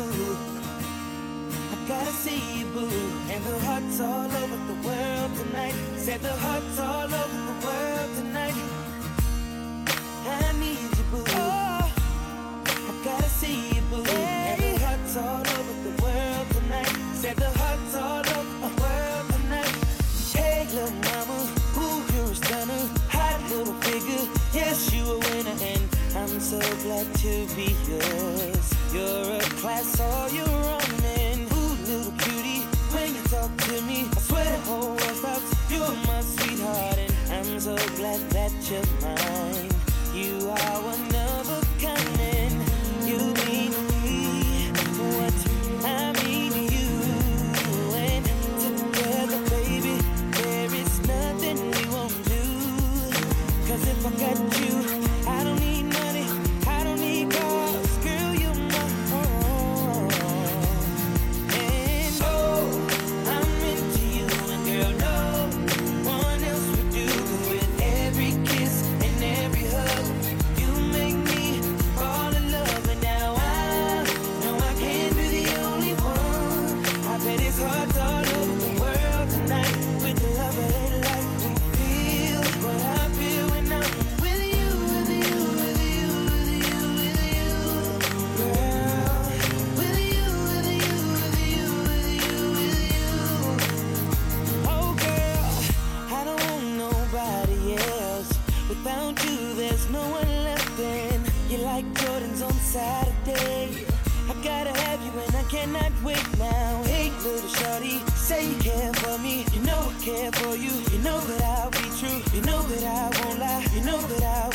boo. I gotta see you, boo. And the hearts all over the world tonight. Said the hearts all over the world tonight. I need you, boo. Oh, I gotta see you, boo. And the hearts all over the world tonight. Said the hearts all over the world tonight. Hey, little mama, ooh, you're a stunner. Hot little figure, yes, you a winner. And I'm so glad to be yours. You're a class all your own. And ooh, little cutie, when you talk to me, I swear the whole world stops. You're my sweetheart, and I'm so glad that you're mine. You are one of a kind, and you mean to me what I mean to you. And together, baby, there is nothing we won't do. 'Cause if I got you, I don't need money, I don't need cars. Girl, you're my own. And oh, I'm into you, and girl, no one else would do. 'Cause with every kiss and every hug, you make me fall in love. And now I know I can't be the only one. I bet it's hard all over the world tonight. With the love of their life, we feel what I feel when I'm with you, with you, with you, with you, with you, girl. With you, with you, with you, with you, with you. Oh girl, I don't want nobody else. Without you, there's no one left. And you're like Jordans on Saturday. I gotta have you and I cannot wait now. Hey, little shorty, say you care for me. You know I care for you. You know that I'll be true. You know that I won't lie. You know that I